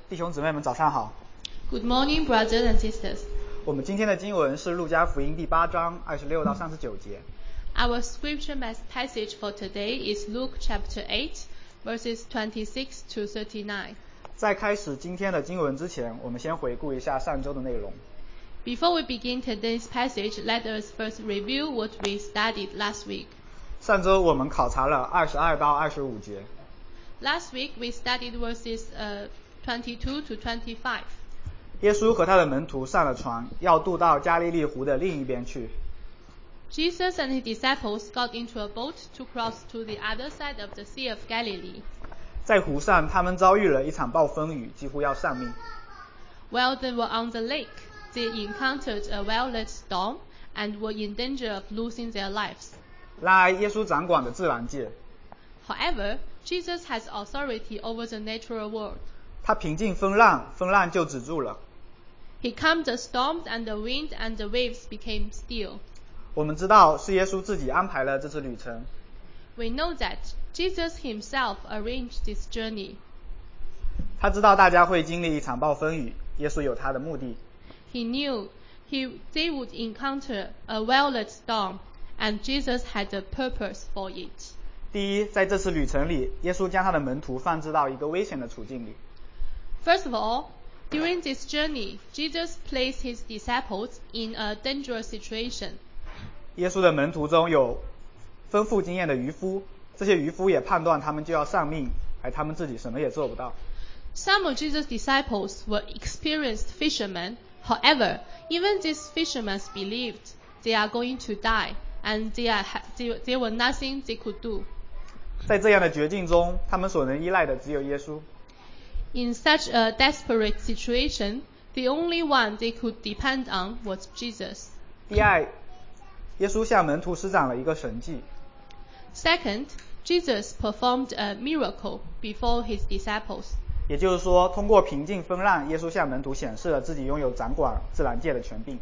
弟兄姊妹们早上好。 Good morning, brothers and sisters. 我们今天的经文是路加福音第8章26到39节。 Our scripture passage for today is Luke chapter 8, verses 26 to 39. 在开始今天的经文之前，我们先回顾一下上周的内容。 Before we begin today's passage, let us first review what we studied last week. 上周我们考察了22到25节。 Last week we studied verses 22 to 25. 耶稣和他的门徒上了船，要渡到加利利湖的另一边去。 Jesus and his disciples got into a boat to cross to the other side of the Sea of Galilee. 在湖上，他们遭遇了一场暴风雨，几乎要丧命。 While they were on the lake, they encountered a violent storm and were in danger of losing their lives. 然而，耶稣掌管的自然界， However, Jesus has authority over the natural world. 他平静风浪，风浪就止住了。 He calmed the storms and the wind and the waves became still. 我们知道是耶稣自己安排了这次旅程。 We know that Jesus himself arranged this journey. 他知道大家会经历一场暴风雨，耶稣有他的目的。 He knew they would encounter a violent storm, and Jesus had a purpose for it. 第一，在这次旅程里，耶稣将他的门徒放置到一个危险的处境里。 First of all, during this journey, Jesus placed his disciples in a dangerous situation. 耶稣的门徒中有丰富经验的渔夫，这些渔夫也判断他们就要丧命，而他们自己什么也做不到。 Some of Jesus' disciples were experienced fishermen. However, even these fishermen believed they are going to die, and there were nothing they could do. 在这样的绝境中，他们所能依赖的只有耶稣。 In such a desperate situation, the only one they could depend on was Jesus. 第二，耶稣向门徒施展了一个神迹。 Second, Jesus performed a miracle before his disciples. 也就是说，通过平静风浪，耶稣向门徒显示了自己拥有掌管自然界的权柄。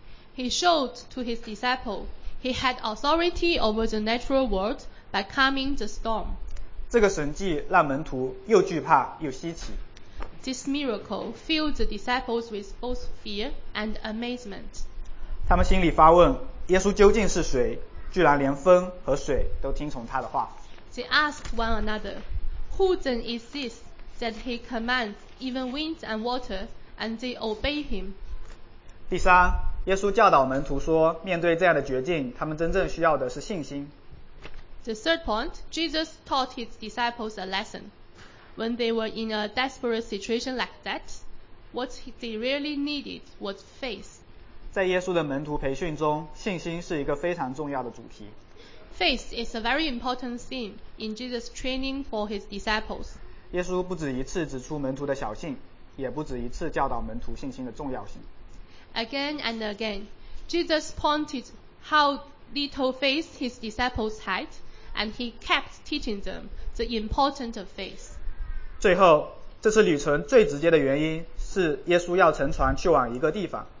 He showed to his disciple he had authority over the natural world by calming the storm. 这个神迹让门徒又惧怕又稀奇。 This miracle filled the disciples with both fear and amazement. 他们心里发问：耶稣究竟是谁？居然连风和水都听从他的话。 They asked one another, "Who then is this that he commands even winds and water, and they obey him?" 第三，耶稣教导门徒说，面对这样的绝境，他们真正需要的是信心。 The third point, Jesus taught his disciples a lesson. When they were in a desperate situation like that, what they really needed was faith. 在耶稣的门徒培训中，信心是一个非常重要的主题。 Faith is a very important theme in Jesus' training for his disciples. 耶稣不止一次指出门徒的小信，也不止一次教导门徒信心的重要性。 Again and again, Jesus pointed how little faith his disciples had, and he kept teaching them the importance of faith. 最后，这次旅程最直接的原因是耶稣要乘船去往一个地方。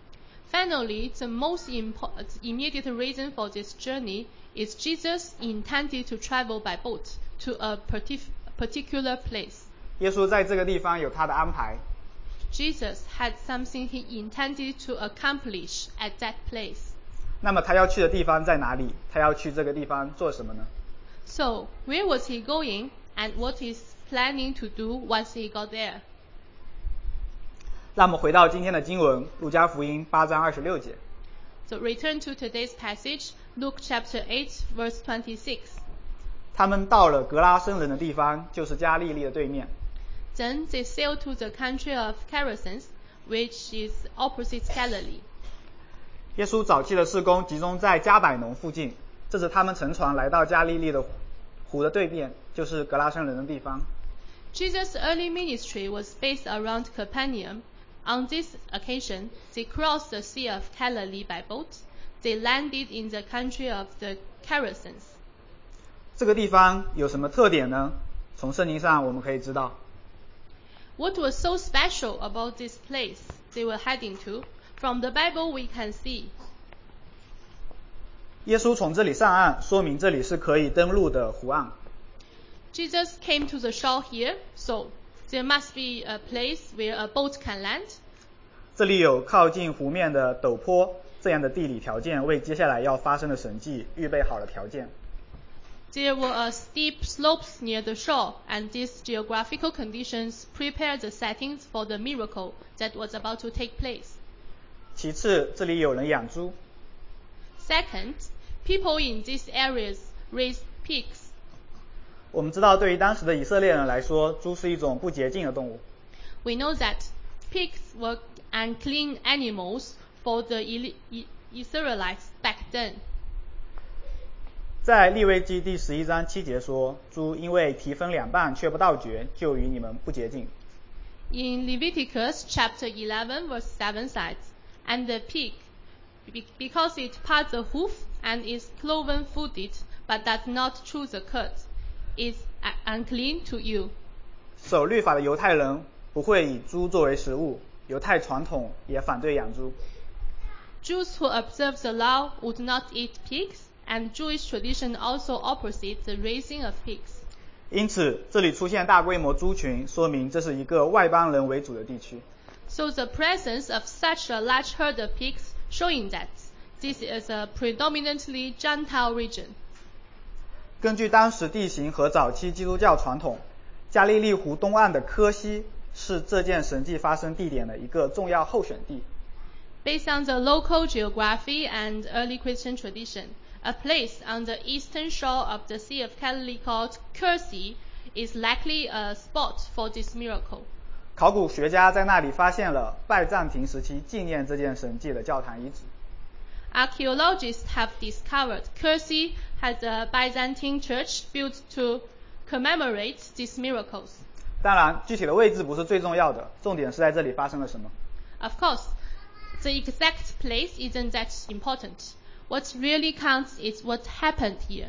Finally, the most immediate reason for this journey is Jesus intended to travel by boat to a particular place. 耶稣在这个地方有他的安排。 Jesus had something he intended to accomplish at that place. 那么他要去的地方在哪里？他要去这个地方做什么呢？ So, where was he going, and what is planning to do once he got there? 让我们回到今天的经文，路加福音8章26节。 So return to today's passage, Luke chapter 8, verse 26. 他们到了格拉森人的地方，就是加利利的对面。 Then they sailed to the country of Gerasenes, which is opposite Galilee. 耶稣早期的事工集中在加百农附近，这是他们乘船来到加利利的湖的对面，就是格拉森人的地方。 Jesus' early ministry was based around Capernaum. On this occasion, they crossed the Sea of Galilee by boat. They landed in the country of the Gerasenes. 这个地方有什么特点呢？从圣经上我们可以知道， What was so special about this place they were heading to? From the Bible we can see. 耶稣从这里上岸，说明这里是可以登陆的湖岸。 Jesus came to the shore here, so there must be a place where a boat can land. 这里有靠近湖面的陡坡，这样的地理条件为接下来要发生的神迹预备好了条件。 There were steep slopes near the shore, and these geographical conditions prepared the settings for the miracle that was about to take place. 其次，这里有人养猪。 Second, people in these areas raised pigs. 我们知道，对于当时的以色列人来说，猪是一种不洁净的动物。 We know that pigs were unclean animals for the Israelites back then. 在利未记第11章7节说，猪因为蹄分两半却不倒嚼，就与你们不洁净。 In Leviticus chapter 11 verse 7 says, and the pig, because it parts the hoof and is cloven-footed, but does not chew the cud, is unclean to you. 守律法的犹太人不会以猪作为食物，犹太传统也反对养猪。 Jews who observe the law would not eat pigs, and Jewish tradition also opposite the raising of pigs. 因此，这里出现大规模猪群，说明这是一个外邦人为主的地区。 So the presence of such a large herd of pigs showing that this is a predominantly Gentile region. 根据当时地形和早期基督教传统，加利利湖东岸的科西是这件神迹发生地点的一个重要候选地。 Based on the local geography and early Christian tradition, a place on the eastern shore of the Sea of Galilee called Kursi is likely a spot for this miracle. 考古学家在那里发现了拜占庭时期纪念这件神迹的教堂遗址。 Archaeologists have discovered Kursi has a Byzantine church built to commemorate these miracles. 当然，具体的位置不是最重要的，重点是在这里发生了什么。 Of course, the exact place isn't that important. What really counts is what happened here.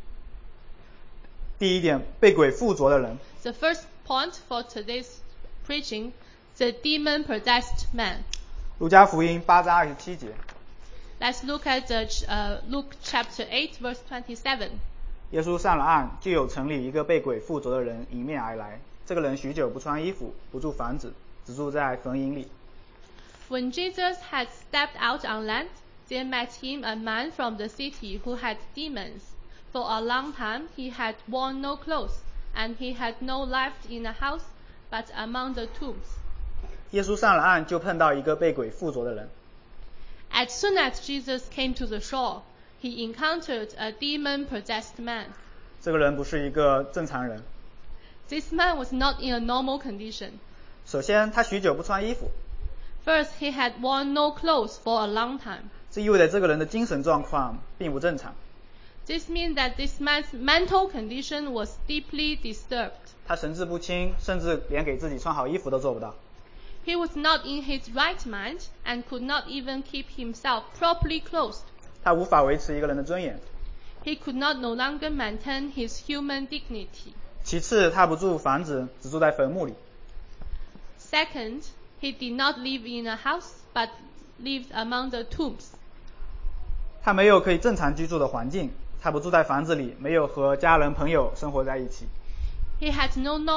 第一点，被鬼附着的人。 The first point for today's preaching, the demon-possessed man. 路加福音8章27节。 Let's look at Luke chapter 8, verse 27. 耶稣上了岸，就有城里一个被鬼附着的人迎面而来。这个人许久不穿衣服，不住房子，只住在坟茔里。 When Jesus had stepped out on land, there met him a man from the city who had demons. For a long time he had worn no clothes, and he had no life in a house, but among the tombs. 耶稣上了岸，就碰到一个被鬼附着的人。 As soon as Jesus came to the shore, he encountered a demon-possessed man. 这个人不是一个正常人。 This man was not in a normal condition. 首先，他许久不穿衣服。 First, he had worn no clothes for a long time. 这意味着这个人的精神状况并不正常。 This means that this man's mental condition was deeply disturbed. 他神志不清，甚至连给自己穿好衣服都做不到。 He was not in his right mind and could not even keep himself properly clothed. 他无法维持一个人的尊严。 He could not no longer maintain his human dignity. 其次，他不住房子，只住在坟墓里。 Second, he did not live in a house, but lived among the tombs. 他没有可以正常居住的环境，他不住在房子里，没有和家人朋友生活在一起。 He had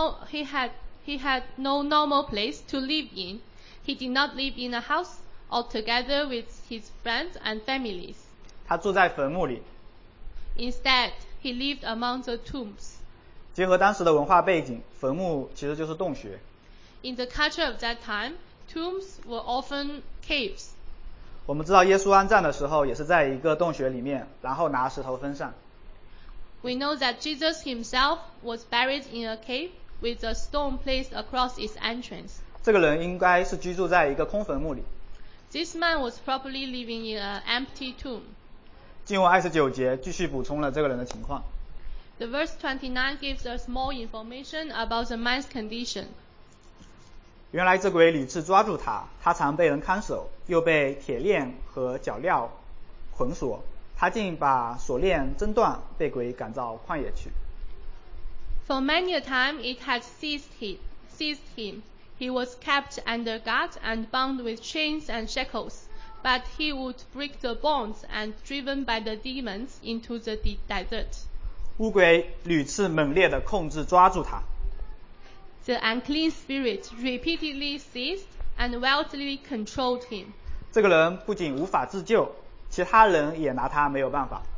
no normal place to live in. He did not live in a house or together with his friends and families. 他住在坟墓里。 Instead, he lived among the tombs. 结合当时的文化背景，坟墓其实就是洞穴。 In the culture of that time, tombs were often caves. 我们知道耶稣安葬的时候也是在一个洞穴里面，然后拿石头封上。 We know that Jesus himself was buried in a cave with a stone placed across its entrance. 这个人应该是居住在一个空坟墓里。 This man was probably living in an empty tomb. 经文29节继续补充了这个人的情况。 The verse 29 gives us more information about the man's condition. 原来这鬼屡次抓住他，他常被人看守，又被铁链和脚镣捆锁，他竟把锁链挣断，被鬼赶到旷野去。 For many a time it had seized him. He was kept under guard and bound with chains and shackles, but he would break the bonds and driven by the demons into the desert. 乌鬼屡次猛烈地控制抓住他。 The unclean spirit repeatedly seized and wildly controlled him. 这个人不仅无法自救，其他人也拿他没有办法。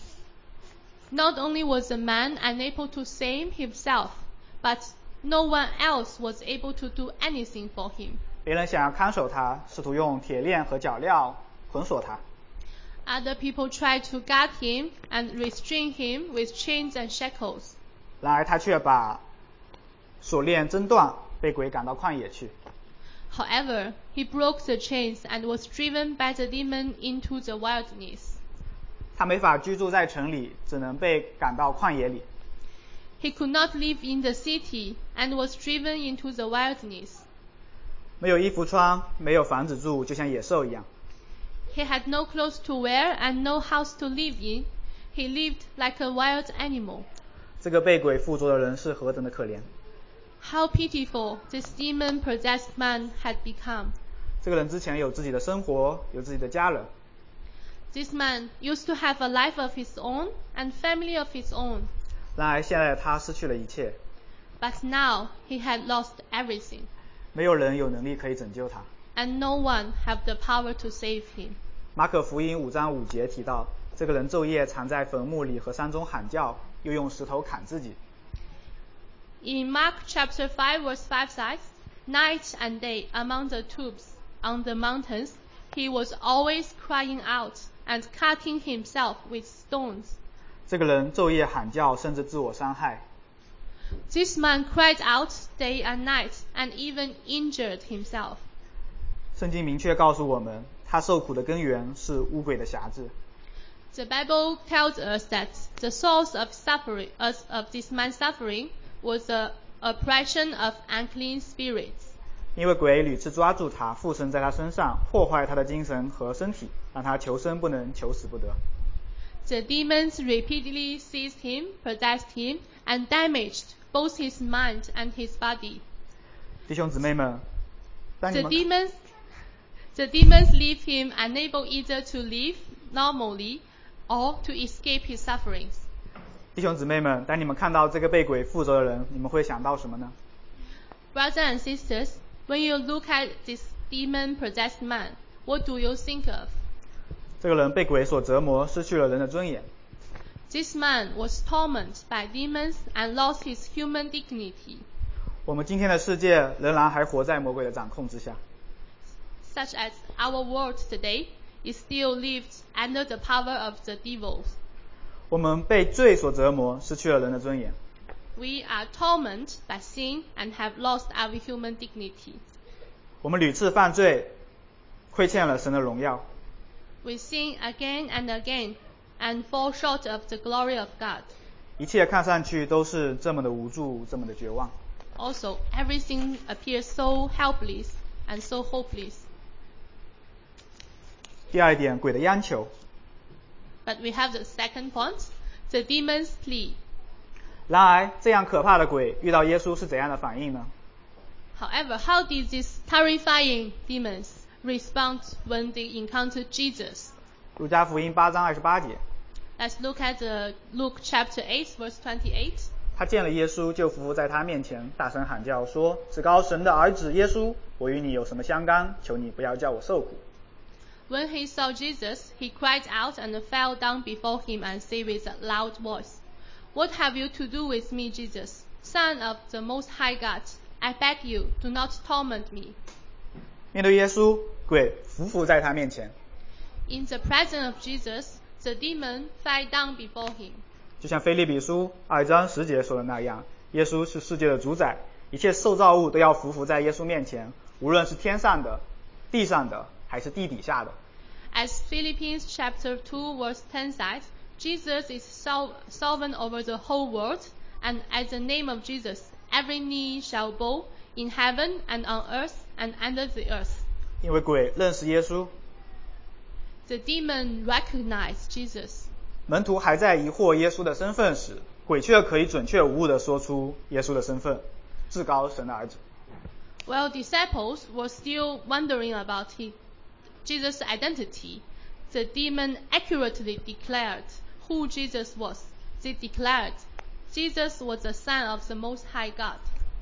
Not only was the man unable to save himself, but no one else was able to do anything for him. 别人想要看守他，试图用铁链和脚镣捆锁他。 Other people tried to guard him and restrain him with chains and shackles. 然而他却把锁链挣断，被鬼赶到旷野去。 However, he broke the chains and was driven by the demon into the wilderness. 他没法居住在城里，只能被赶到旷野里。 He could not live in the city and was driven into the wilderness. 没有衣服穿，没有房子住，就像野兽一样。 He had no clothes to wear and no house to live in. He lived like a wild animal. 这个被鬼附着的人是何等的可怜！ How pitiful this demon-possessed man had become. 这个人之前有自己的生活，有自己的家人， This man used to have a life of his own and family of his own. 然而现在他失去了一切， But now he had lost everything, 没有人有能力可以拯救他。 and no one had the power to save him. 马可福音5章5节提到，这个人昼夜藏在坟墓里和山中喊叫，又用石头砍自己。 In Mark chapter 5 verse 5 says, night and day among the tombs on the mountains, he was always crying out and cutting himself with stones. 这个人昼夜喊叫，甚至自我伤害。 This man cried out day and night and even injured himself. 圣经明确告诉我们，他受苦的根源是污鬼的辖制。 The Bible tells us that the source of this man's suffering was the oppression of unclean spirits. 因为鬼屡次抓住他，附身在他身上，破坏他的精神和身体，让他求生不能，求死不得。 The demons repeatedly seized him, possessed him, and damaged both his mind and his body. 弟兄姊妹们，当你 The 们 demons leave him unable either to live normally or to escape his sufferings. 弟兄姊妹们，当你们看到这个被鬼附着的人，你们会想到什么呢？ Brothers and sisters, when you look at this demon-possessed man, what do you think of? 这个人被鬼所折磨，失去了人的尊严。 This man was tormented by demons and lost his human dignity, 我们今天的世界仍然还活在魔鬼的掌控之下。 such as our world today is still lived under the power of the devils. 我们被罪所折磨，失去了人的尊严。 We are tormented by sin and have lost our human dignity. 我们屡次犯罪，亏欠了神的荣耀。 We sin again and again and fall short of the glory of God. 一切看上去都是这么的无助，这么的绝望。 Also, everything appears so helpless and so hopeless. 第二点，鬼的央求。 But we have the second point, the demon's plea. 然而，这样可怕的鬼遇到耶稣是怎样的反应呢？ However, how did these terrifying demons respond when they encountered Jesus? 路加福音8章28节， Let's look at Luke chapter 8, verse 28. 他见了耶稣，就伏在他面前，大声喊叫说：“至高神的儿子耶稣，我与你有什么相干？求你不要叫我受苦。” When he saw Jesus, he cried out and fell down before him and said with a loud voice, What have you to do with me, Jesus, Son of the Most High God? I beg you, do not torment me. 面对耶稣，鬼伏在他面前， In the presence of Jesus, the demon fell down before him. 就像腓立比书2章10节说的那样，耶稣是世界的主宰，一切受造物都要伏在耶稣面前，无论是天上的、地上的，还是地底下的。 As Philippians chapter 2 verse 10 says, Jesus is sovereign over the whole world, and at the name of Jesus, every knee shall bow in heaven and on earth and under the earth. 因为鬼认识耶稣， The demon recognized Jesus. 门徒还在疑惑耶稣的身份时，鬼却可以准确无误地说出耶稣的身份，至高神的儿子。 While disciples were still wondering about Jesus' identity, the demon accurately declared who Jesus was. They declared Jesus was the Son of the Most High God.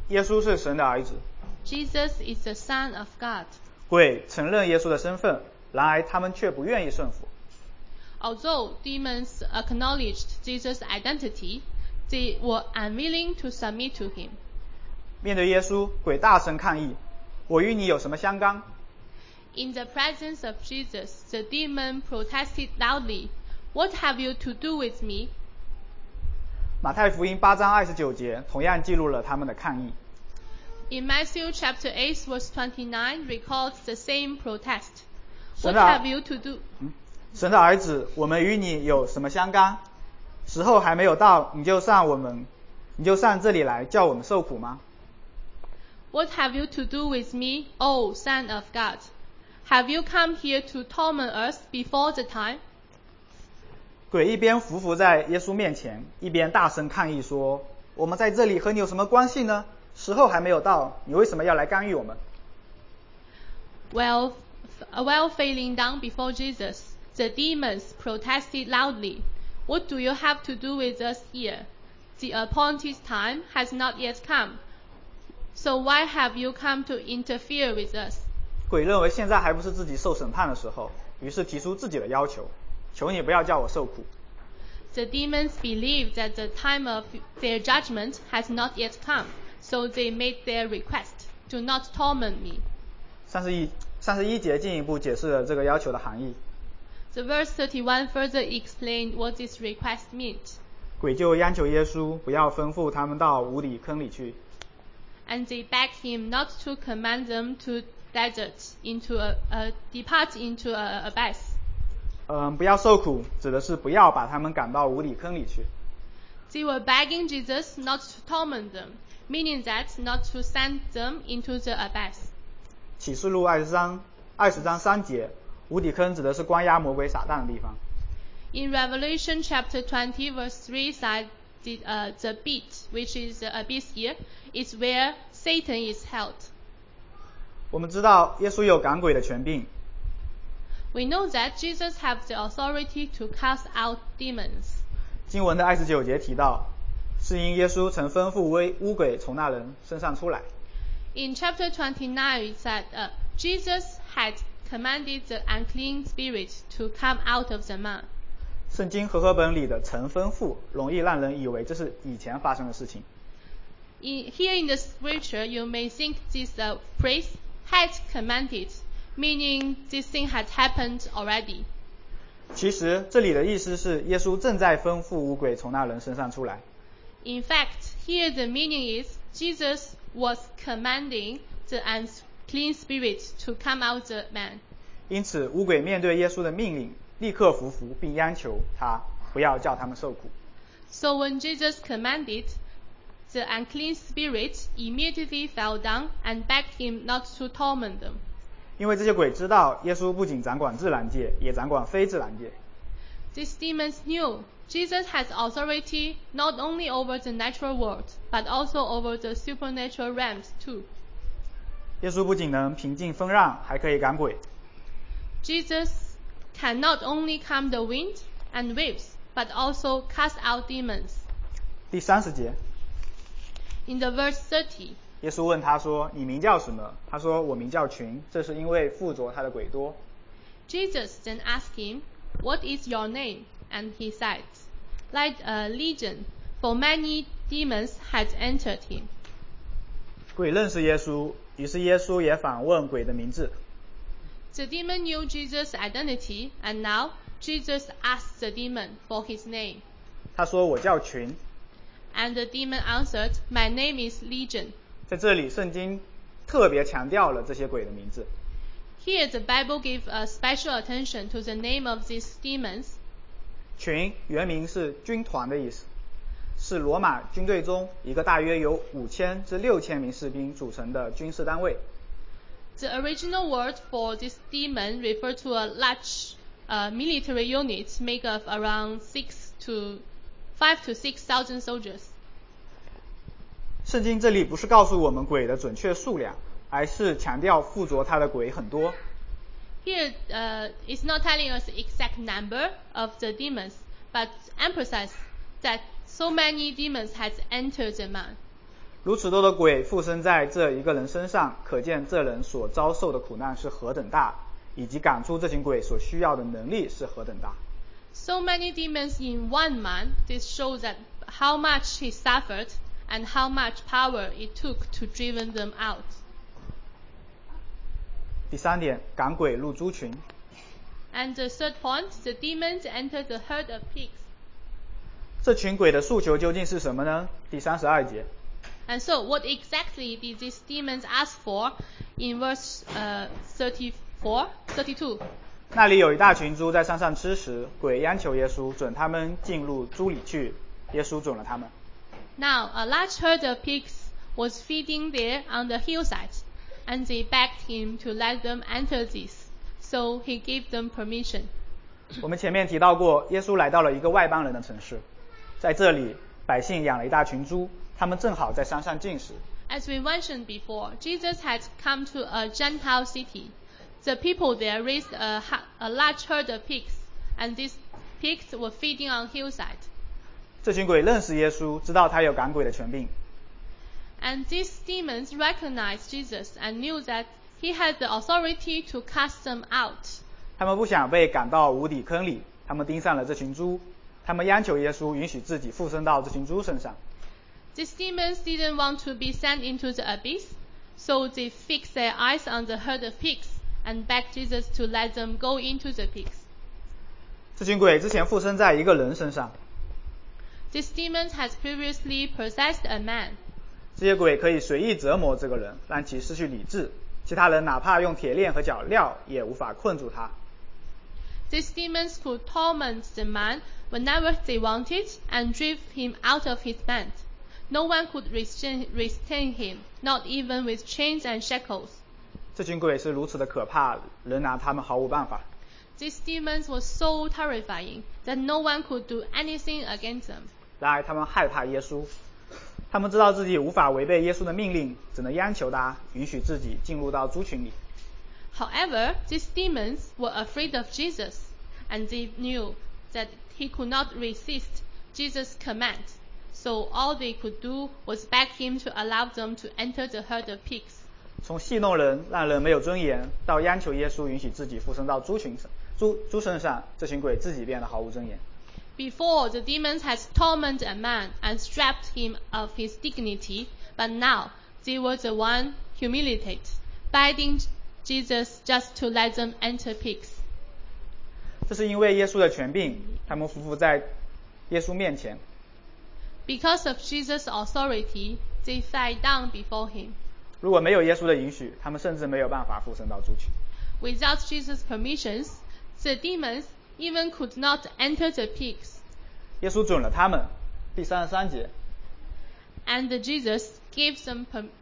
耶稣是神的儿子。 Jesus is the Son of God. 鬼承认耶稣的身份，然而他们却不愿意顺服。 Although demons acknowledged Jesus' identity, they were unwilling to submit to him. 面对耶稣，鬼大声抗议：“我与你有什么相干？” In the presence of Jesus, the demon protested loudly, "What have you to do with me?" 马太福音8章29节同样记录了他们的抗议。 In Matthew chapter 8 verse 29 records the same protest. 神 What 的 have you to do? 神的儿子，我们与你有什么相干？时候还没有到，你就上这里来叫我们受苦吗？ What have you to do with me, O Son of God? Have you come here to torment us before the time? 鬼一边伏伏在耶稣面前，一边大声抗议说：“我们在这里和你有什么关系呢？时候还没有到，你为什么要来干预我们？” While falling down before Jesus, the demons protested loudly, "What do you have to do with us here? The appointed time has not yet come. So why have you come to interfere with us?" 鬼认为现在还不是自己受审判的时候，于是提出自己的要求：“求你不要叫我受苦。” The demons believed that the time of their judgment has not yet come, so they made their request, "Do not torment me." 31节进一步解释了这个要求的含义。 The verse 31 further explained what this request meant. 鬼就央求耶稣不要吩咐他们到无底坑里去。 And they begged him not to command them to depart into a abyss. 不要受苦，指的是不要把他们赶到无底坑里去。 They were begging Jesus not to torment them, meaning that not to send them into the abyss. 启示录20章3节，无底坑指的是关押魔鬼撒旦的地方。 In Revelation chapter 20 verse 3 said the pit, which is the abyss here, is where Satan is held. 我们知道耶稣有赶鬼的权柄， We know that Jesus has the authority to cast out demons. 经文的29节提到，是因耶稣曾吩咐污鬼从那人身上出来。 In chapter 29 it said Jesus had commanded the unclean spirit to come out of the man. 圣经和合本里的曾吩咐，容易让人以为这是以前发生的事情。 Here in the scripture, you may think this phrase had commanded, meaning this thing had happened already. 其实这里的意思是耶稣正在吩咐污鬼从那人身上出来。 In fact, here the meaning is Jesus was commanding the unclean spirit to come out the man. 因此污鬼面对耶稣的命令，立刻服服，并央求他不要叫他们受苦。 So when Jesus commanded, the unclean spirit immediately fell down and begged him not to torment them. 因为这些鬼知道耶稣不仅掌管自然界，也掌管非自然界。 These demons knew Jesus has authority not only over the natural world, but also over the supernatural realms too. 耶稣不仅能平静风浪，还可以赶鬼。 Jesus can not only calm the wind and waves, but also cast out demons. 第30节， In the verse 30, 耶稣问他说：“你名叫什么？”他说：“我名叫群。”这是因为附着他的鬼多。 Jesus then asked him, "What is your name?" And he said, "Like a legion, for many demons had entered him." 鬼认识耶稣，于是耶稣也反问鬼的名字。 The demon knew Jesus' identity, and now Jesus asked the demon for his name. 他说：“我叫群。” And the demon answered, "My name is Legion." 在这里，圣经特别强调了这些鬼的名字。 Here the Bible gives a special attention to the name of these demons. 群原名是军团的意思，是罗马军队中一个大约由5000至6000名士兵组成的军事单位。 The original word for this demon referred to a large military unit made of around 5,000 to 6,000 soldiers. 圣经这里不是告诉我们鬼的准确数量，而是强调附着他的鬼很多。 Here it's not telling us the exact number of the demons, but emphasize that so many demons had entered the man. 如此多的鬼附身在这一个人身上，可见这人所遭受的苦难是何等大，以及赶出这群鬼所需要的能力是何等大。 So many demons in one man, this shows that how much he suffered and how much power it took to drive them out. 第三点，赶鬼入猪群。 And the third point, the demons entered the herd of pigs. 这群鬼的诉求究竟是什么呢？第32节。 And so, what exactly did these demons ask for in verse 32? 那里有一大群猪在山上吃食，鬼央求耶稣准他们进入猪里去，耶稣准了他们。 Now, a large herd of pigs was feeding there on the hillside, and they begged him to let them enter this. So he gave them permission. 我们前面提到过，耶稣来到了一个外邦人的城市，在这里，百姓养了一大群猪，他们正好在山上进食。 As we mentioned before, Jesus had come to a Gentile city. The people there raised a large herd of pigs, and these pigs were feeding on hillside. 这群鬼认识耶稣，知道他有赶鬼的权柄。 And these demons recognized Jesus and knew that he had the authority to cast them out. 他们不想被赶到无底坑里，他们盯上了这群猪，他们央求耶稣允许自己附身到这群猪身上。 These demons didn't want to be sent into the abyss, so they fixed their eyes on the herd of pigs and begged Jesus to let them go into the pigs. 这群鬼之前附身在一个人身上。 These demons had previously possessed a man. 这些鬼可以随意折磨这个人，让其失去理智，其他人哪怕用铁链和脚镣也无法困住他。 These demons could torment the man whenever they wanted and drive him out of his band. No one could restrain him, not even with chains and shackles. 这群鬼是如此的可怕，人拿他们毫无办法。 These demons were so terrifying that no one could do anything against them. 然而他们害怕耶稣，他们知道自己无法违背耶稣的命令，只能央求他允许自己进入到猪群里。 However, these demons were afraid of Jesus, and they knew that he could not resist Jesus' command. So all they could do was beg him to allow them to enter the herd of pigs. 从戏弄人，让人没有尊严，到央求耶稣允许自己附身到猪身上，这群鬼自己变得毫无尊严。 Before, the demons had tormented a man and stripped him of his dignity, but now they were the one humiliated, begging Jesus just to let them enter pigs. 这是因为耶稣的权柄，他们匍匐在耶稣面前。 Because of Jesus' authority, they fell down before him. 如果没有耶稣的允许，他们甚至没有办法附身到猪群。 Without Jesus' permissions, the demons even could not enter the pigs. 耶稣准了他们。第33节。 And Jesus gave them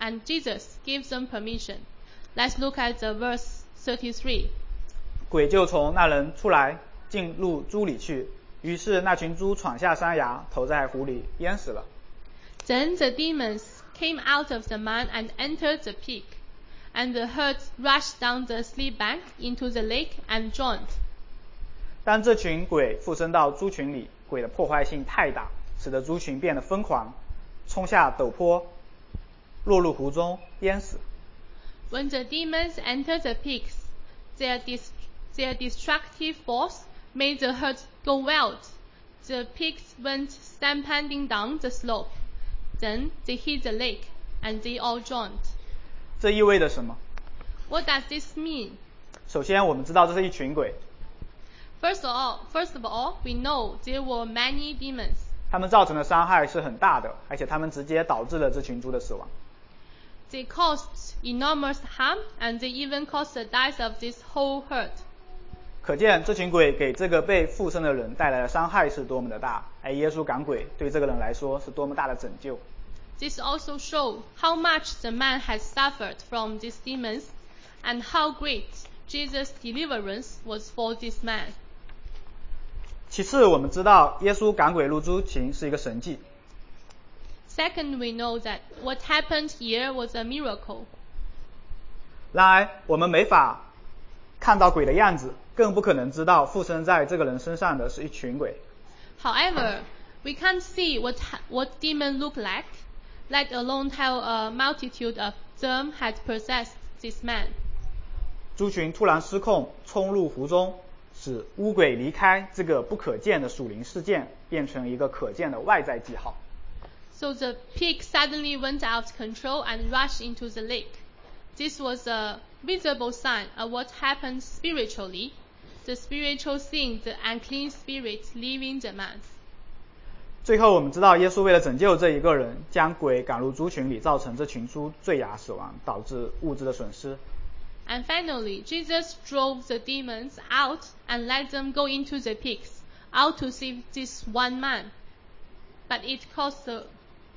permission. Let's look at the verse 33. 鬼就从那人出来，进入猪里去，于是那群猪闯下山崖，投在湖里，淹死了。 Then the demons came out of the man and entered the pig, and the herd rushed down the steep bank into the lake and drowned. 当这群鬼附身到猪群里，鬼的破坏性太大，使得猪群变得疯狂，冲下陡坡，落入湖中，淹死。 When the demons entered the pigs, their destructive force made the herd go wild. The pigs went stampeding down the slope. Then they hit the lake, and they all drowned. 这意味着什么？ What does this mean? 首先，我们知道这是一群鬼。 First of all, we know there were many demons. 他们造成的伤害是很大的，而且他们直接导致了这群猪的死亡。 They caused enormous harm, and they even caused the death of this whole herd. 可见这群鬼给这个被附身的人带来的伤害是多么的大，而耶稣赶鬼对这个人来说是多么大的拯救。 This also shows how much the man had suffered from these demons, and how great Jesus' deliverance was for this man. 其次，我们知道耶稣赶鬼入猪群是一个神迹。 Second, we know that what happened here was a miracle. 然而，我们没法看到鬼的样子，更不可能知道附身在这个人身上的是一群鬼。 However, we can't see what demon look like, let alone tell a multitude of them had possessed this man. 猪群突然失控，冲入湖中，使污鬼离开这个不可见的属灵事件，变成一个可见的外在记号。 So the pig suddenly went out of control and rushed into the lake. This was a visible sign of what happened spiritually, the spiritual sin, the unclean spirit leaving the man. 最后我们知道，耶稣为了拯救这一个人，将鬼赶入猪群里，造成这群猪坠崖死亡，导致物质的损失。 And finally, Jesus drove the demons out and let them go into the pigs, out to save this one man. But it cost the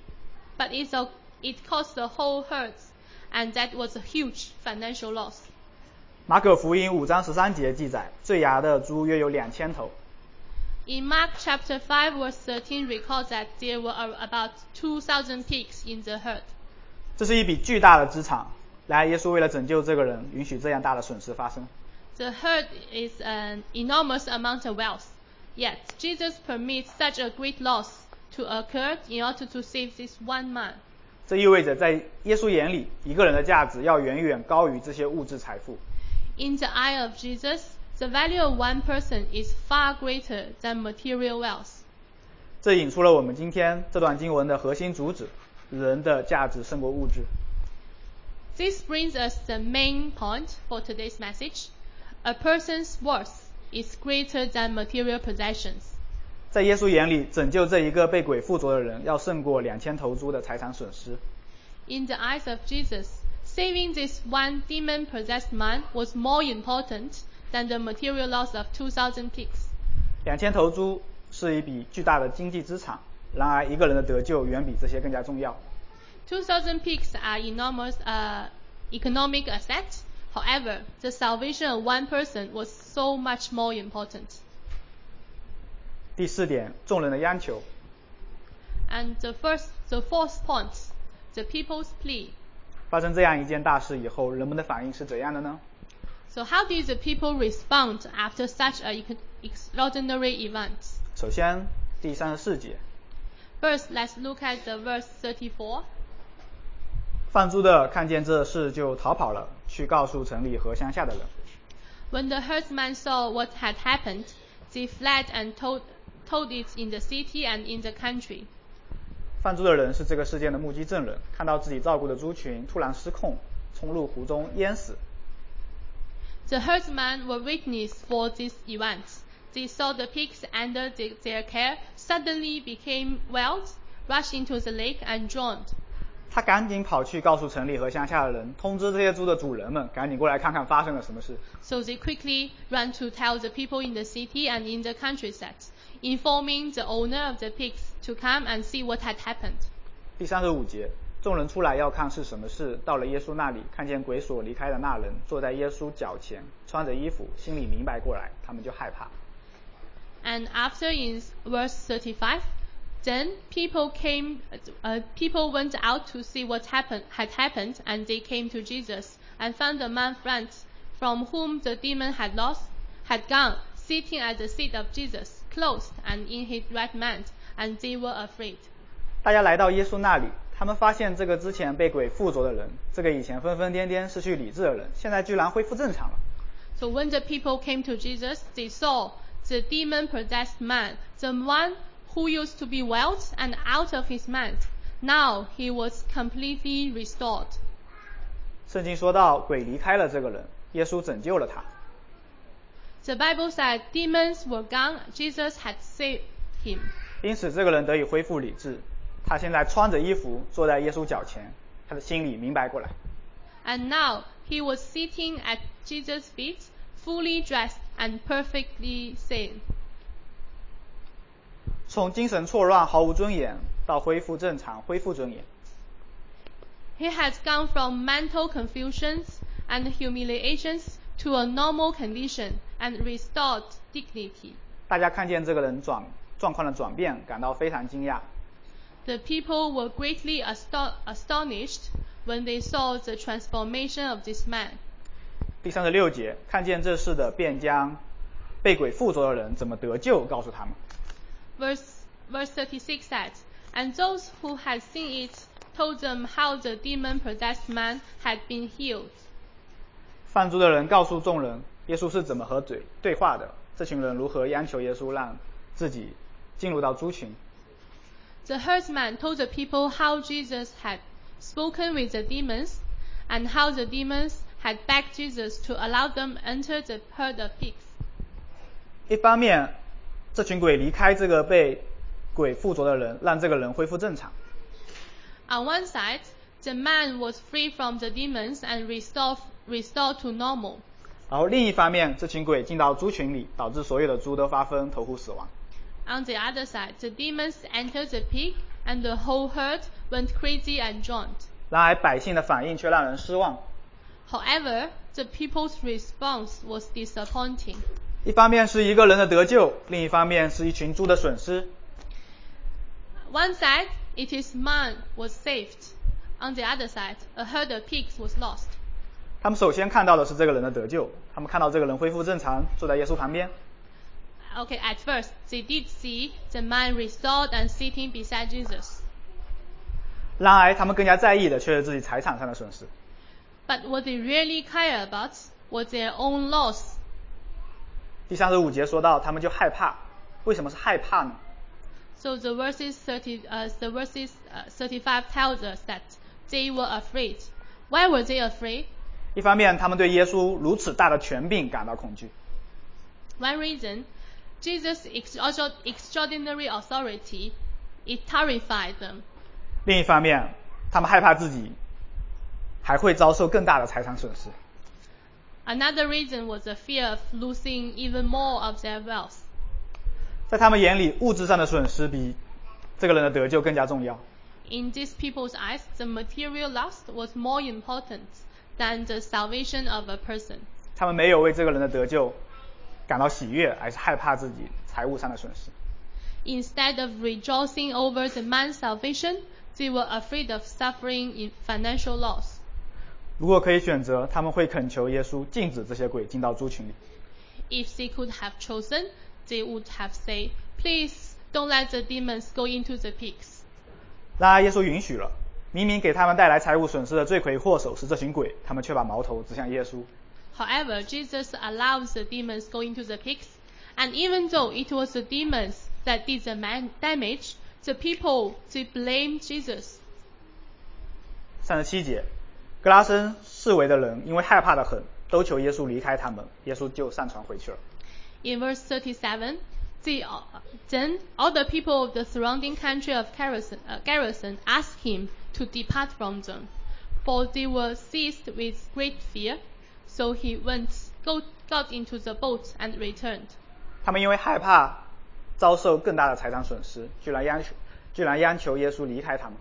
whole herd, and that was a huge financial loss. 马可福音5章13节记载，坠崖的猪约有2000头。 In Mark chapter 5 verse 13 records that there were about 2,000 pigs in the herd. 这是一笔巨大的资产，然而耶稣为了拯救这个人，允许这样大的损失发生。 The herd is an enormous amount of wealth, yet Jesus permits such a great loss to occur in order to save this one man. 这意味着在耶稣眼里，一个人的价值要远远高于这些物质财富。 In the eye of Jesus, the value of one person is far greater than material wealth. 这引出了我们今天这段经文的核心主旨：人的价值胜过物质。 This brings us the main point for today's message. A person's worth is greater than material possessions. 在耶稣眼里，拯救这一个被鬼附着的人，要胜过2000头猪的财产损失。 In the eyes of Jesus, saving this one demon-possessed man was more important than the material loss of 2,000 pigs. 2000头猪是一笔巨大的经济资产，然而一个人的得救远比这些更加重要。 2,000 pigs are enormous economic asset. However, the salvation of one person was so much more important. 第4点，众人的央求。 And the fourth point, the people's plea. 发生这样一件大事以后，人们的反应是怎样的呢？ So how did the people respond after such an extraordinary event? 首先，第34节， First, let's look at the verse 34. 放猪的看见这事就逃跑了，去告诉城里和乡下的人。 When the herdsmen saw what had happened, they fled and told it in the city and in the country. 放猪的人是这个事件的目击证人，看到自己照顾的猪群突然失控，冲入湖中淹死。 The herdsmen were witness for this event. They saw the pigs under their care suddenly became wild, rushed into the lake and drowned. 他赶紧跑去告诉城里和乡下的人，通知这些猪的主人们，赶紧过来看看发生了什么事。 So they quickly ran to tell the people in the city and in the countryside, informing the owner of the pigs to come and see what had happened. 第35节，众人出来要看是什么事，到了耶稣那里，看见鬼所离开的那人坐在耶稣脚前，穿着衣服，心里明白过来，他们就害怕。 And after in verse 35, then people went out to see what had happened, and they came to Jesus and found the man from whom the demon had gone, sitting at the seat of Jesus, clothed and in his right mind, and they were afraid. 大家来到耶稣那里，他们发现这个之前被鬼附着的人，这个以前疯疯癫癫失去理智的人，现在居然恢复正常了。 So when the people came to Jesus, they saw the demon-possessed man, the one who used to be wild and out of his mind. Now he was completely restored. 圣经说到，鬼离开了这个人，耶稣拯救了他。 The Bible said demons were gone, Jesus had saved him. 因此这个人得以恢复理智，他现在穿着衣服坐在耶稣脚前，他的心里明白过来。 And now he was sitting at Jesus' feet, fully dressed and perfectly sane. 从精神错乱、毫无尊严，到恢复正常、恢复尊严。 He has gone from mental confusions and humiliations to a normal condition and restored dignity. 大家看见这个人状况的转变，感到非常惊讶。 The people were greatly astonished when they saw the transformation of this man. 第36节，看见这事的，便将被鬼附着的人怎么得救告诉他们。 Verse 36 said, And those who had seen it told them how the demon-possessed man had been healed. 放猪的人告诉众人，耶稣是怎么和嘴对话的，这群人如何央求耶稣让自己进入到猪群。 The herdsman told the people how Jesus had spoken with the demons, and how the demons had begged Jesus to allow them enter the herd of pigs. 一方面，这群鬼离开这个被鬼附着的人，让这个人恢复正常。 On one side, the man was free from the demons and restored to normal. 然后另一方面，这群鬼进到猪群里，导致所有的猪都发疯，头部死亡。 On the other side, the demons entered the pig, and the whole herd went crazy and drowned. 然而百姓的反应却让人失望。 However, the people's response was disappointing. 一方面是一个人的得救，另一方面是一群猪的损失。 One side, it is man was saved. On the other side, a herd of pigs was lost. 他们首先看到的是这个人的得救，他们看到这个人恢复正常，坐在耶稣旁边。 Okay, at first, they did see the man restored and sitting beside Jesus. 然而，他们更加在意的却是自己财产上的损失。 But what they really care about was their own loss. 第35节说到，他们就害怕。为什么是害怕呢？ So the verses 35 tells us that they were afraid. Why were they afraid? 一方面，他们对耶稣如此大的权柄感到恐惧。 One reason, Jesus' extraordinary authority, it terrified them. 另一方面，他们害怕自己还会遭受更大的财产损失。 Another reason was the fear of losing even more of their wealth. 在他们眼里，物质上的损失比这个人的得救更加重要。 In these people's eyes, the material loss was more important than the salvation of a person. 他们没有为这个人的得救感到喜悦，而是害怕自己财务上的损失。 Instead of rejoicing over the man's salvation, they were afraid of suffering in financial loss. 如果可以选择，他们会恳求耶稣禁止这些鬼进到猪群里。 If they could have chosen, they would have said, "Please don't let the demons go into the pigs." 然而耶稣允许了，明明给他们带来财务损失的罪魁祸首是这群鬼，他们却把矛头指向耶稣。 However, Jesus allows the demons go into the pigs, and even though it was the demons that did the damage, the people, they blamed Jesus. 37节，格拉森四围的人因为害怕的很，都求耶稣离开他们，耶稣就上船回去了。 In verse 37, then all the people of the surrounding country of Garrison asked him to depart from them, for they were seized with great fear. So he got into the boat and returned. 他们因为害怕遭受更大的财产损失，居然央求耶稣离开他们。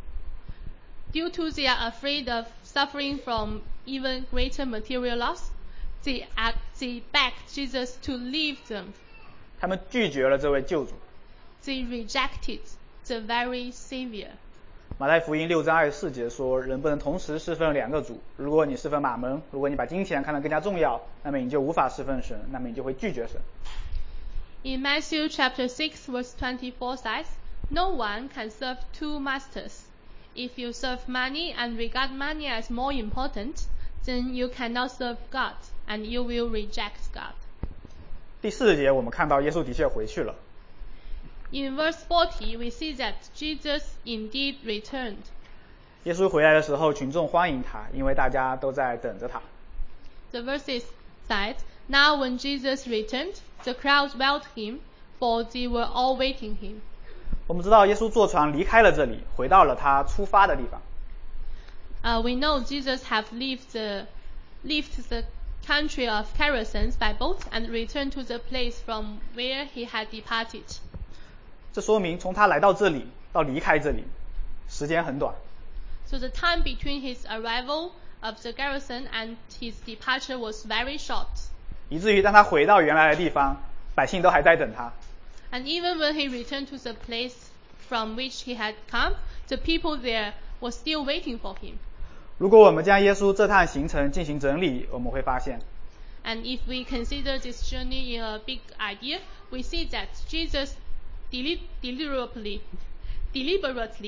Due to they are afraid of suffering from even greater material loss, they begged Jesus to leave them. 他们拒绝了这位救主。 They rejected the very Savior. 马太福音6章24节说，人不能同时侍奉两个主。如果你侍奉马门，如果你把金钱看得更加重要，那么你就无法侍奉神，那么你就会拒绝神。 In Matthew chapter 6 verse 24 says, "No one can serve two masters. If you serve money and regard money as more important, then you cannot serve God, and you will reject God." 第40节我们看到耶稣的确回去了。 In verse 40, we see that Jesus indeed returned. 耶稣回来的时候，群众欢迎他，因为大家都在等着他。 The verses said, "Now when Jesus returned, the crowd welcomed him, for they were all waiting him." 我们知道耶稣坐船离开了这里，回到了他出发的地方。 We know Jesus have left the country of Gerasens by boat and returned to the place from where he had departed. 这说明从他来到这里到离开这里，时间很短。 So the time between his arrival of the garrison and his departure was very short. 以至于当他回到原来的地方，百姓都还在等他。 And even when he returned to the place from which he had come, the people there were still waiting for him. 如果我们将耶稣这趟行程进行整理，我们会发现， And if we consider this journey in a big idea, we see that Jesus deliberately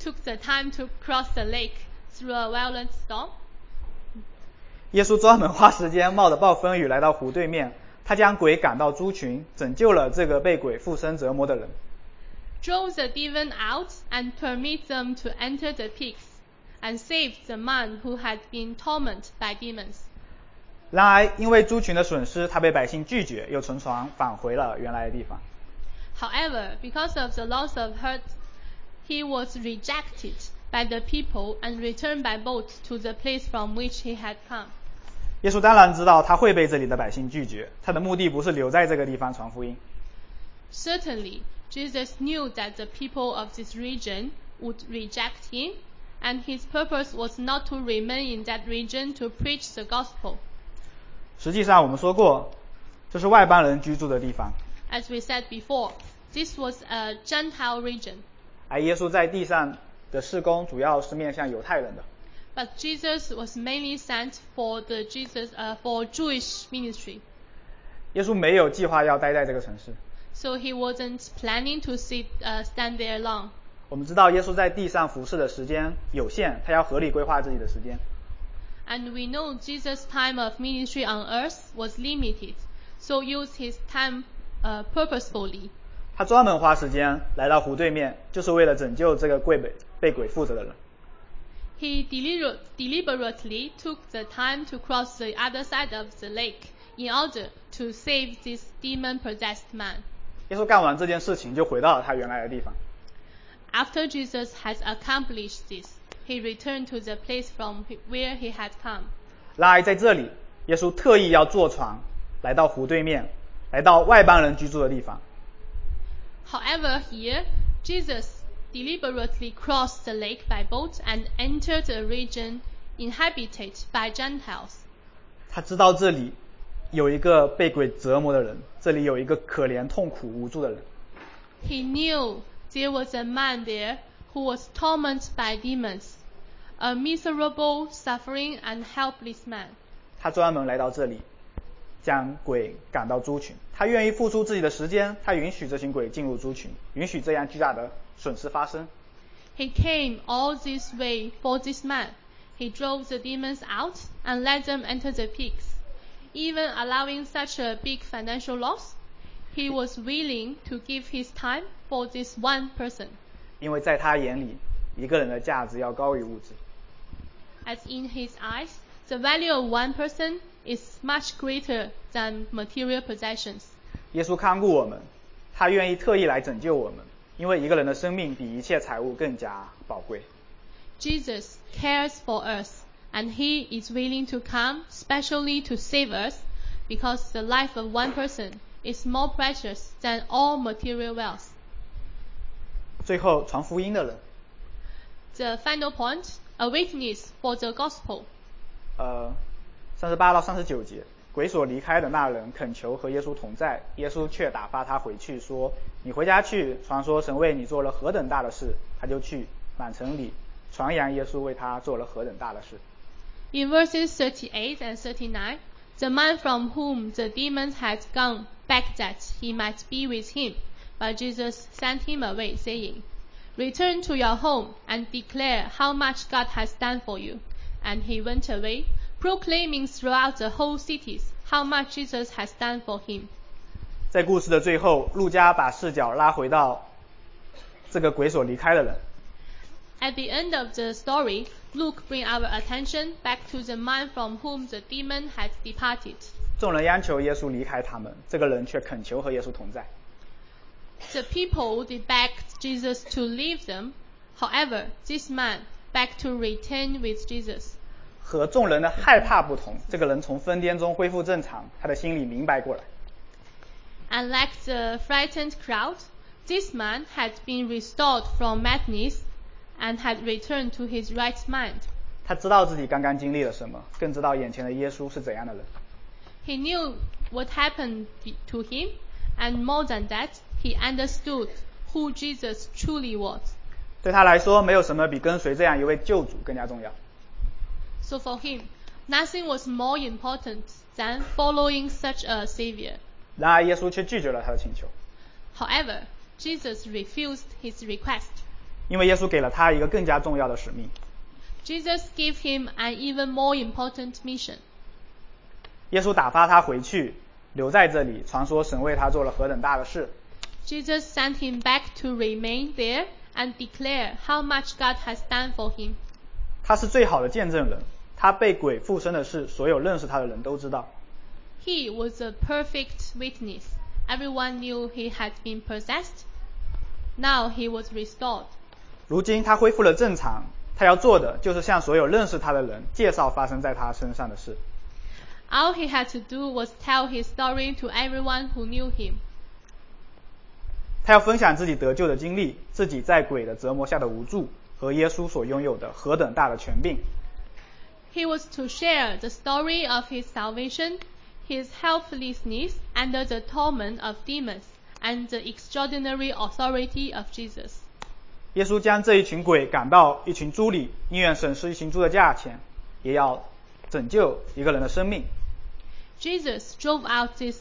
took the time to cross the lake through a violent storm. 耶稣专门花时间冒着暴风雨来到湖对面，他将鬼赶到猪群，拯救了这个被鬼附身折磨的人。 Drove the demon out and permit them to enter the pigs, and saved the man who had been tormented by demons. 然而因为猪群的损失，他被百姓拒绝，又乘船返回了原来的地方。 However, because of the loss of herd, he was rejected by the people and returned by boat to the place from which he had come. 耶稣当然知道他会被这里的百姓拒绝，他的目的不是留在这个地方传福音。 Certainly, Jesus knew that the people of this region would reject him, and his purpose was not to remain in that region to preach the gospel. 实际上我们说过，这是外邦人居住的地方。 As we said before, this was a Gentile region. 而耶稣在地上的事工主要是面向犹太人的。 But Jesus was mainly sent for for Jewish ministry. 耶稣没有计划要待在这个城市。 So he wasn't planning to stand there long. 我们知道耶稣在地上服侍的时间有限，他要合理规划自己的时间。 And we know Jesus' time of ministry on earth was limited, so used his time purposefully. 他专门花时间来到湖对面，就是为了拯救这个被鬼附着的人。 He deliberately took the time to cross the other side of the lake in order to save this demon-possessed man. 耶稣干完这件事情，就回到了他原来的地方。 After Jesus has accomplished this, he returned to the place from where he had come. 然而在这里，耶稣特意要坐船来到湖对面，来到外邦人居住的地方。 However, here, Jesus deliberately crossed the lake by boat and entered a region inhabited by Gentiles. 他知道这里有一个被鬼折磨的人，这里有一个可怜、痛苦、无助的人。 He knew there was a man there who was tormented by demons, a miserable, suffering, and helpless man. 他专门来到这里，将鬼赶到猪群。他愿意付出自己的时间，他允许这群鬼进入猪群，允许这样巨大的损失发生。 He came all this way for this man. He drove the demons out and let them enter the pigs. Even allowing such a big financial loss, he was willing to give his time for this one person. 因为在他眼里，一个人的价值要高于物质。 As in his eyes, the value of one person is much greater than material possessions. 耶稣看顾我们，他愿意特意来拯救我们，因为一个人的生命比一切财物更加宝贵。 Jesus cares for us, and he is willing to come specially to save us, because the life of one person is more precious than all material wealth. 最后，传福音的人。 The final point, a witness for the gospel. 38到39节，鬼所离开的那人恳求和耶稣同在，耶稣却打发他回去，说：“你回家去，传说神为你做了何等大的事。”他就去，满城里传扬耶稣为他做了何等大的事。 In verses 38 and 39, the man from whom the demons had gone begged that he might be with him, but Jesus sent him away, saying, "Return to your home and declare how much God has done for you." And he went away, proclaiming throughout the whole cities how much Jesus has done for him. 在故事的最后，路加把视角拉回到这个鬼所离开的人。 At the end of the story, Luke brings our attention back to the man from whom the demon had departed. 众人央求耶稣离开他们，这个人却恳求和耶稣同在。 The people they begged Jesus to leave them. However, this man begged to return with Jesus. 和众人的害怕不同，这个人从疯癫中恢复正常，他的心里明白过来。 Unlike the frightened crowd, this man had been restored from madness and had returned to his right mind. 他知道自己刚刚经历了什么，更知道眼前的耶稣是怎样的人。 He knew what happened to him, and more than that, he understood who Jesus truly was. 对他来说，没有什么比跟随这样一位救主更加重要。 So for him, nothing was more important than following such a savior. 然而耶稣却拒绝了他的请求。 However, Jesus refused his request. 因为耶稣给了他一个更加重要的使命。 Jesus gave him an even more important mission. 耶稣打发他回去，留在这里，传说神为他做了何等大的事。 Jesus sent him back to remain there and declare how much God has done for him. 他是最好的见证人，他被鬼附身的事，所有认识他的人都知道。 He was a perfect witness. Everyone knew he had been possessed. Now he was restored. 如今他恢复了正常，他要做的就是向所有认识他的人介绍发生在他身上的事。 All he had to do was tell his story to everyone who knew him. 他要分享自己得救的经历，自己在鬼的折磨下的无助，和耶稣所拥有的何等大的权柄。 He was to share the story of his salvation, his helplessness under the torment of demons, and the extraordinary authority of Jesus. 耶稣将这一群鬼赶到一群猪里，宁愿省吃一群猪的价钱，也要拯救一个人的生命。 Jesus drove out these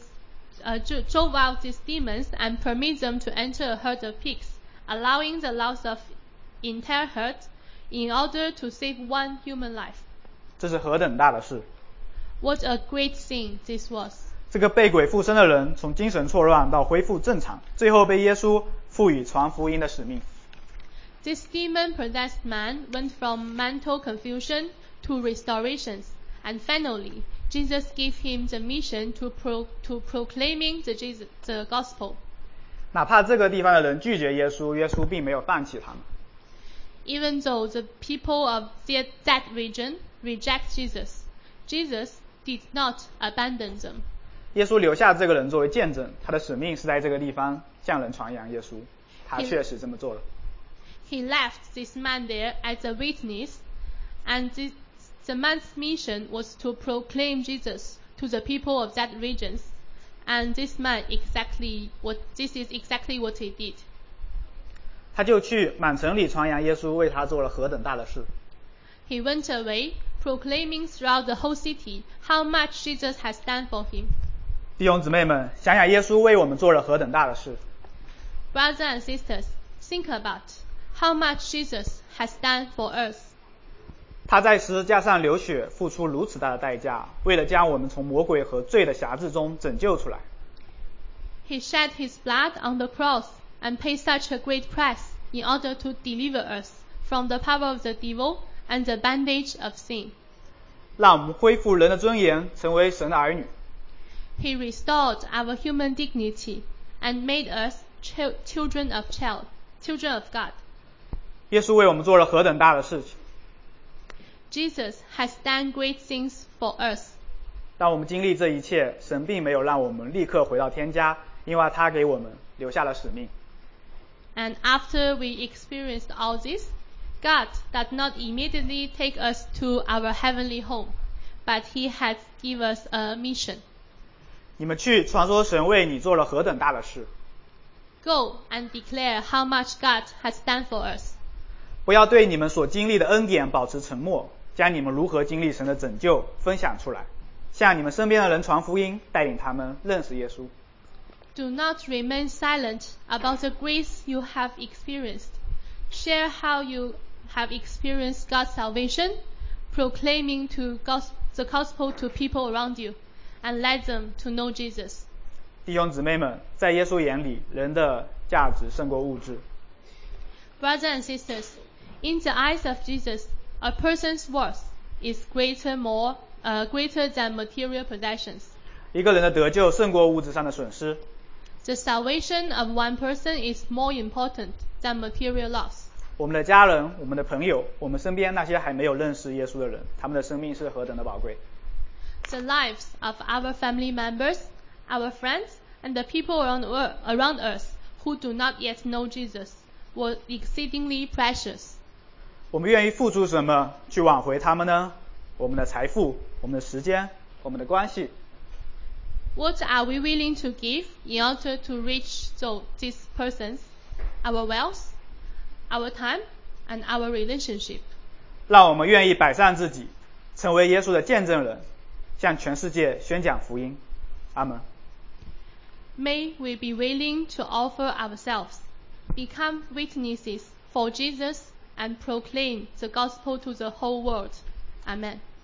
demons and permit them to enter a herd of pigs, allowing the loss of entire herd in order to save one human life. 这是何等大的事！ What a great thing this was! 这个被鬼附身的人，从精神错乱到恢复正常，最后被耶稣赋予传福音的使命。 This demon-possessed man went from mental confusion to restorations, and finally, Jesus gave him the mission to proclaiming the gospel. 哪怕这个地方的人拒绝耶稣，耶稣并没有放弃他们。 Even though the people of that region reject Jesus, Jesus did not abandon them. 耶稣留下这个人作为见证，他的使命是在这个地方向人传扬耶稣，他确实这么做了。 He left this man there as a witness, and the man's mission was to proclaim Jesus to the people of that region. And this is exactly what he did. 他就去满城里传扬耶稣为他做了何等大的事。 He went away, proclaiming throughout the whole city how much Jesus has done for him. 弟兄姊妹们，想想耶稣为我们做了何等大的事。 Brothers and sisters, think about how much Jesus has done for us. 他在十字架上流血，付出如此大的代价，为了将我们从魔鬼和罪的辖制中拯救出来。 He shed his blood on the cross and paid such a great price in order to deliver us from the power of the devil and the bondage of sin. 让我们恢复人的尊严，成为神的儿女。 He restored our human dignity and made us children of God. 耶稣为我们做了何等大的事情。 Jesus has done great things for us. 当我们经历这一切，神并没有让我们立刻回到天家，因为他给我们留下了使命。 And after we experienced all this, God did not immediately take us to our heavenly home, but He has given us a mission. 你们去传说神为你做了何等大的事。 Go and declare how much God has done for us. 不要对你们所经历的恩典保持沉默，将你们如何经历神的拯救分享出来，向你们身边的人传福音，带领他们认识耶稣。 Do not remain silent about the grace you have experienced. Share how you have experienced God's salvation, proclaiming the gospel to people around you, and let them to know Jesus. 弟兄姊妹们，在耶稣眼里，人的价值胜过物质。 Brothers and sisters, in the eyes of Jesus, a person's worth is greater than material possessions. 一个人的得救胜过物质上的损失。 The salvation of one person is more important than material loss. 我们的家人，我们的朋友，我们身边那些还没有认识耶稣的人，他们的生命是何等的宝贵。 The lives of our family members, our friends, and the people around us who do not yet know Jesus were exceedingly precious. 我们愿意付出什么去挽回他们呢？我们的财富，我们的时间，我们的关系。 What are we willing to give in order to reach these persons? Our wealth, our time, and our relationship. 让我们愿意摆上自己，成为耶稣的见证人，向全世界宣讲福音。阿们。 May we be willing to offer ourselves, become witnesses for Jesus and proclaim the gospel to the whole world. Amen.